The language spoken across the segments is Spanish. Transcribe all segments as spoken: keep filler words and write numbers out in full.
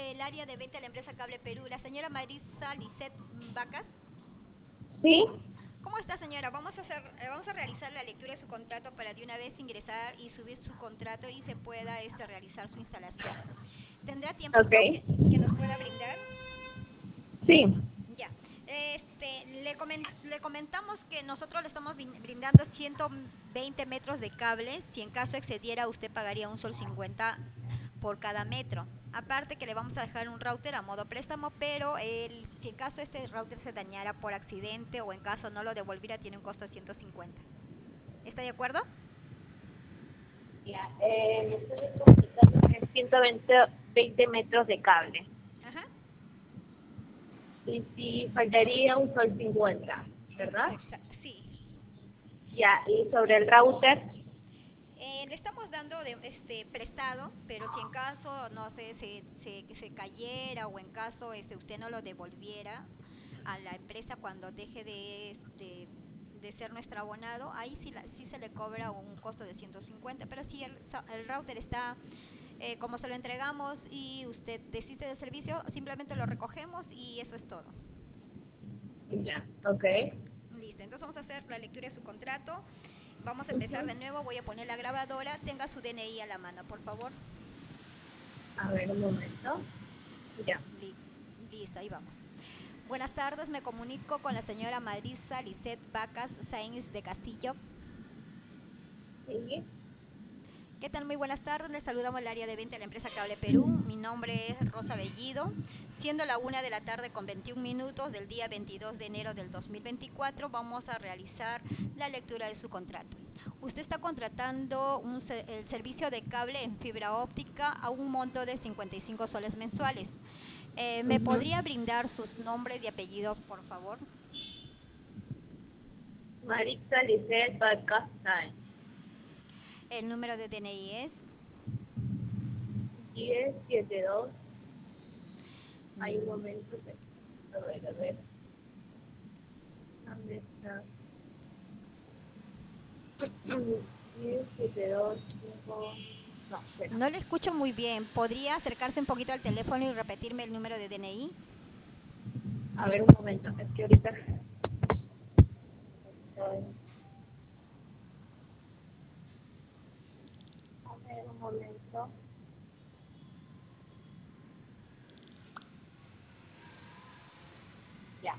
del área de venta de la empresa Cable Perú, la señora Marisa Lisset Vacas. Sí, ¿Cómo está, señora? Vamos a hacer, eh, vamos a realizar la lectura de su contrato para de una vez ingresar y subir su contrato y se pueda este, realizar su instalación. ¿Tendrá tiempito ok. que, que nos pueda brindar? Sí, Ya. Este, le, comen- le comentamos que nosotros le estamos brin- brindando ciento veinte metros de cable. Si en caso excediera, usted pagaría un sol cincuenta por cada metro. Aparte que le vamos a dejar un router a modo préstamo, pero el, si en caso este router se dañara por accidente o en caso no lo devolviera, tiene un costo de ciento cincuenta. ¿Está de acuerdo? ya. Eh, me estoy comunicando que es ciento veinte veinte metros de cable. Ajá. Y sí, faltaría un sol cincuenta, ¿verdad? Exa- sí. Ya, y sobre el router, Eh, le estamos dando de, este prestado, pero si en caso, no sé, se, se, se cayera o en caso este, usted no lo devolviera a la empresa cuando deje de, este, de ser nuestro abonado, ahí sí, la, sí se le cobra un costo de ciento cincuenta, pero si el, el router está eh, como se lo entregamos y usted desiste del servicio, simplemente lo recogemos y eso es todo. ya, ok. Listo, entonces vamos a hacer la lectura de su contrato. Vamos a empezar Ujú. de nuevo, voy a poner la grabadora. Tenga su D N I a la mano, por favor. A ver, un momento. Ya. Li- Listo, ahí vamos. Buenas tardes, me comunico con la señora Marisa Lisset Vacas Sáenz de Castillo. Sí. ¿Qué tal? Muy buenas tardes. Les saludamos el área de venta de la empresa Cable Perú. Mi nombre es Rosa Bellido. Siendo la una de la tarde con veintiún minutos del día veintidós de enero del dos mil veinticuatro, vamos a realizar la lectura de su contrato. Usted está contratando un, el servicio de cable en fibra óptica a un monto de cincuenta y cinco soles mensuales. Eh, ¿Me Ujú. podría brindar sus nombres y apellidos, por favor? Maritza Lisset Balcázar. El número de D N I es... diez setenta y dos. Hay un mm, momento que... A ver, a ver. ¿Dónde está? diez setenta y dos, cinco... No, espera. No le escucho muy bien. ¿Podría acercarse un poquito al teléfono y repetirme el número de D N I? A ver, un momento. Es que ahorita estoy... A ver, un momento. Ya.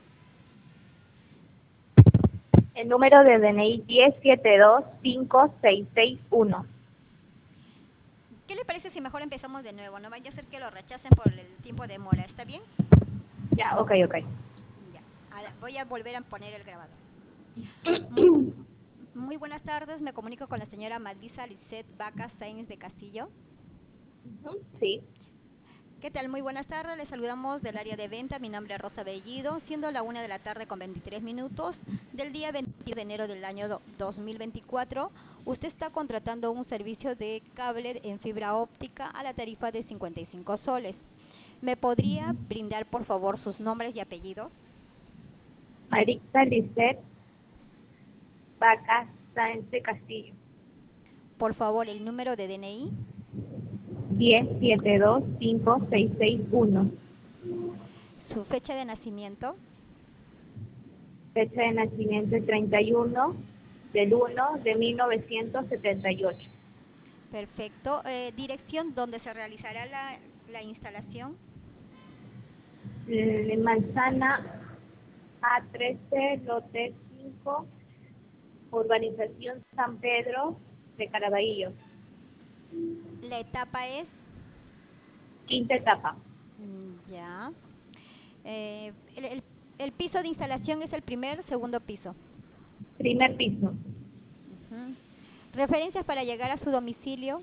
El número de D N I diez setenta y dos, cinco seis seis uno. ¿Qué le parece si mejor empezamos de nuevo? No vaya a ser que lo rechacen por el tiempo de mora. ¿Está bien? Ya, ok, ok. Ya. Ahora voy a volver a poner el grabador. Muy, muy buenas tardes. Me comunico con la señora Marisa Lisset Vaca Sáenz de Castillo. Ujú, sí. ¿Qué tal? Muy buenas tardes. Les saludamos del área de venta. Mi nombre es Rosa Bellido, siendo la una de la tarde con veintitrés minutos del día veintidós de enero del año dos mil veinticuatro. Usted está contratando un servicio de cable en fibra óptica a la tarifa de cincuenta y cinco soles. ¿Me podría brindar, por favor, sus nombres y apellidos? Maritza Lisset Vaca Sáenz de Castillo. Por favor, el número de D N I, diez setenta y dos, cinco seis seis uno. su fecha de nacimiento, Fecha de nacimiento el treinta y uno del uno de mil novecientos setenta y ocho. perfecto. Eh, dirección donde se realizará la, la instalación. Eh, Manzana A trece, lote cinco, urbanización San Pedro de Caraballo. La etapa es... Quinta etapa, Mm, ya. Eh, el, el- el piso de instalación es el primer, segundo piso. primer piso. Ujú. Referencias para llegar a su domicilio.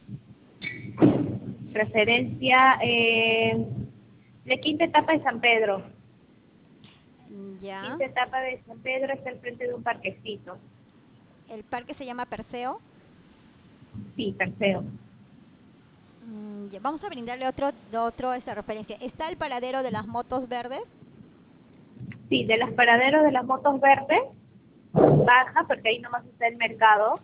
Referencia, eh, de quinta etapa de San Pedro. Mm, ya. Quinta etapa de San Pedro está al frente de un parquecito. El parque se llama Perseo. Sí, tercero. Mm, ya. Vamos a brindarle otro, otro esta referencia. ¿Está el paradero de las motos verdes? Sí, de las paraderos de las motos verdes, baja, porque ahí nomás está el mercado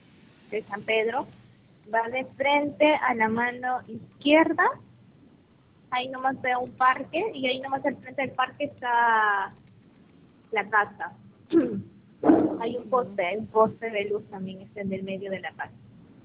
de San Pedro. Va de frente a la mano izquierda ahí nomás veo un parque y ahí nomás al frente del parque está la casa. Hay un Mm, poste, hay un poste de luz también está en el medio de la casa.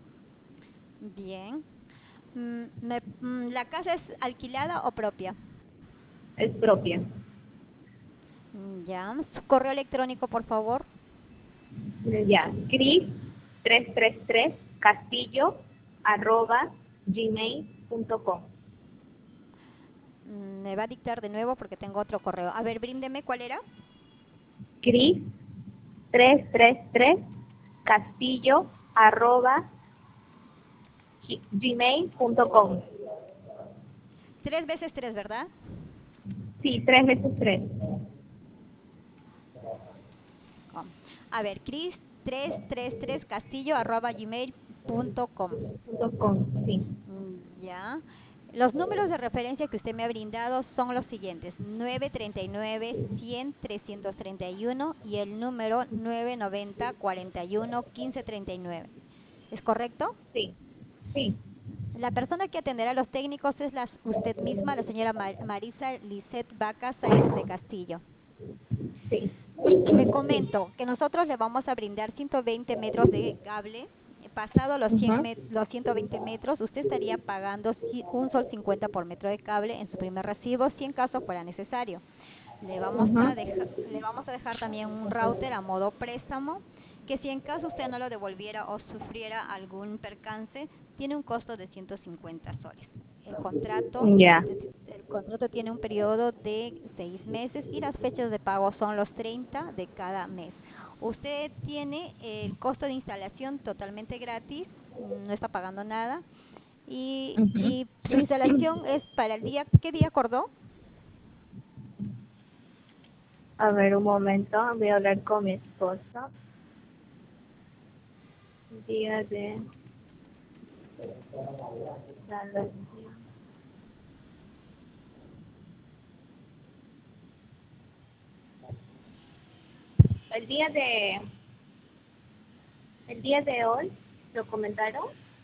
bien. Mm, me- mm, ¿la casa es alquilada o propia? Es propia. Mm, ya. ¿Su correo electrónico, por favor? Ya, Cris trescientos treinta y tres castillo arroba gmail punto com. Mm, me va a dictar de nuevo porque tengo otro correo. A ver, bríndeme, ¿cuál era? Cris trescientos treinta y tres castillo arroba gmail punto com. Tres veces tres, ¿verdad? Sí, tres veces tres. Com. A ver, cris trescientos treinta y tres castillo arroba gmail punto com. Punto com, sí. Mm, ya. Los números de referencia que usted me ha brindado son los siguientes: nueve treinta y nueve, cien, trescientos treinta y uno y el número nueve noventa, cuarenta y uno, quince treinta y nueve. ¿Es correcto? Sí, sí, La persona que atenderá a los técnicos es la, usted misma, la señora Mar- Marisa Lisset Vaca Sáenz de Castillo. sí. Le comento que nosotros le vamos a brindar ciento veinte metros de cable. eh, Pasado los, cien Ujú, met- los ciento veinte metros, usted estaría pagando ci- un sol cincuenta por metro de cable en su primer recibo, si en caso fuera necesario. Le vamos ujú. a dejar, le vamos a dejar también un router a modo préstamo, que si en caso usted no lo devolviera o sufriera algún percance, tiene un costo de ciento cincuenta soles. El contrato, Ya. el contrato tiene un periodo de seis meses y las fechas de pago son los treinta de cada mes. Usted tiene el costo de instalación totalmente gratis, no está pagando nada y, Ujú. y su instalación es para el día, ¿qué día acordó? A ver, un momento, voy a hablar con mi esposa. Día de instalación. El día de, el día de hoy, ¿lo comentaron?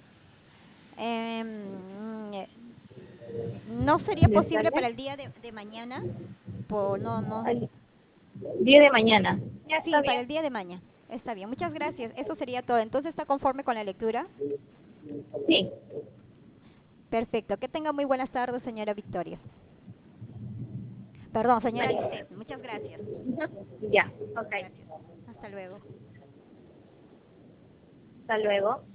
Em, eh, ¿No sería ¿De posible tarde? para el día de, de mañana? Por, no, no. El día de mañana. Ya está Sí, para bien. el día de mañana. Está bien, muchas gracias. Eso sería todo. Entonces, ¿está conforme con la lectura? Sí. Perfecto. Que tenga muy buenas tardes, señora Victoria. Perdón, señora María. Lisette. Muchas gracias. Ya, ok. Gracias. Hasta luego. Hasta luego.